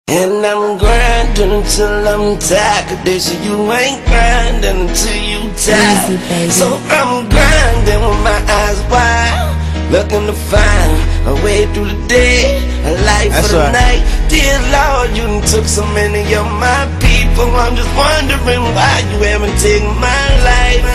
And I'm grinding until I'm tired. Cause you ain't grinding until you tired. So I'm grinding with my eyes wide, looking to find a way through the day, a life for the night. Dear Lord, you done took so many of my people. I'm just wondering why you haven't taken my life.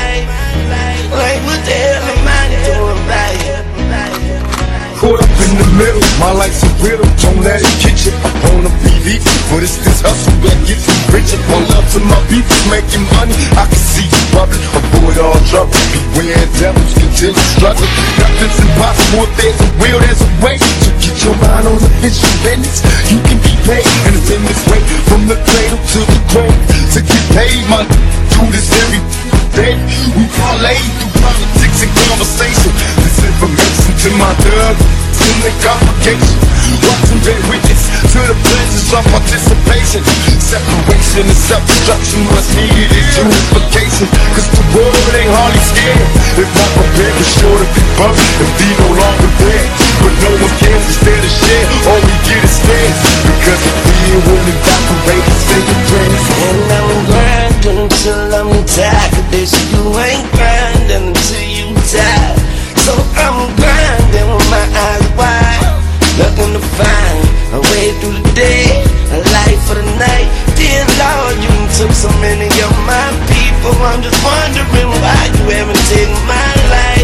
Like what the hell am I doing right? Caught up in the middle, my life's a riddle. Don't let it get you. I wanna be leaving, but it's this hustle that gets me richer. One love to my people, making money. I can see you bubbling, avoid all trouble. Beware devils, continue struggling. Nothing's impossible if there's a will, there's a way. So get your mind on the official business. You can be paid, and it's in this way, from the cradle to the grave. To get paid, my do this every day. We parlay through politics and conversation. This information to my dog, in the congregation. Watching their witness to the pleasures of participation. Separation and self-destruction, what's needed is unification. Cause the world ain't hardly scared. If not prepared, it's sure to be bumped and be no longer there. But no one cares, it's there to share. All we get is scared. Because if we ain't willing to operate, say your prayers. And I'm grinding until I'm tired. Cause you ain't grinding until you tired. So I'm grinding with my eyes wide, looking to find a way through the day, a life for the night. Dear Lord, you done took so many of my people. I'm just wondering why you haven't taken my life.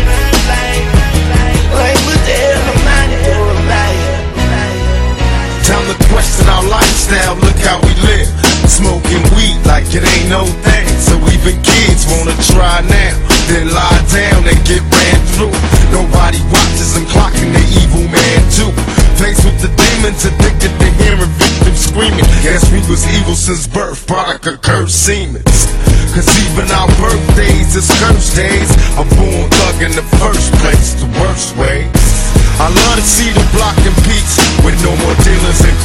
Like what the hell am I doing right? Time to question our lifestyle, look how we live. Smoking weed like it ain't no thing. So even kids wanna try now, then lie down and get ran through. Nobody watches them clocking the evil man too. Faced with the demons, addicted to hearing victims screaming. Guess we was evil since birth, product of cursed Siemens. Cause even our birthdays is cursed days. I'm born thug in the first place, the worst way. I love to see the block in peace, with no more dealers and